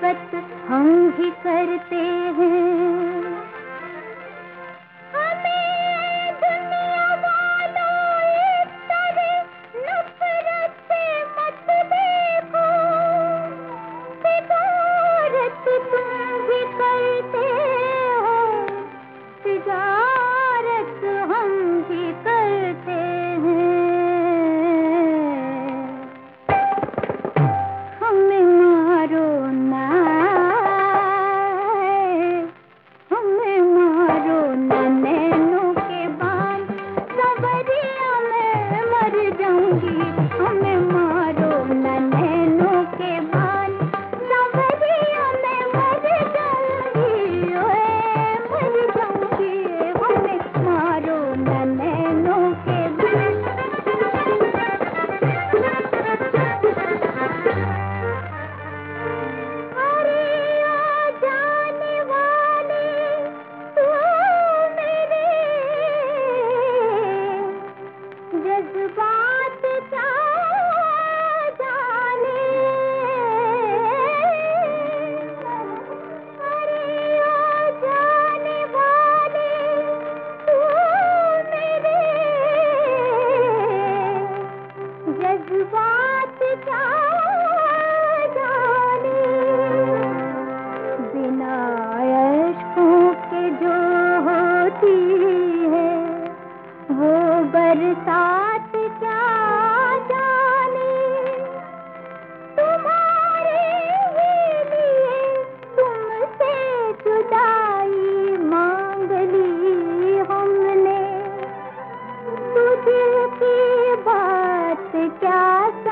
मोहब्बत हम भी करते हैं। हमें दुनिया वालों इस तरह नफरत से मत देखो, तिजारत तुम भी करते हो, तिजारत हम भी करते हैं। हमें मारो ना, हमें मारो ना, नैनों के बाण सवरिया मैं मर जाऊंगी। हमें मारो ना, नैनों के बाण सवरिया मैं मर जाऊंगी, ओए मर जाऊंगी। हमें मारो ना, नैनों के बाण। अरे आ जाने वाले तू मेरे जज्बात क्या जाने। अरे आ जाने वाले तू मेरे जज्बात क्या जाने। बिना अश्कों के जो होती है वो बरसात क्या जाने। तुम्हारे ही लिए तुमसे जुदाई मांग ली हमने, तू दिल की बात क्या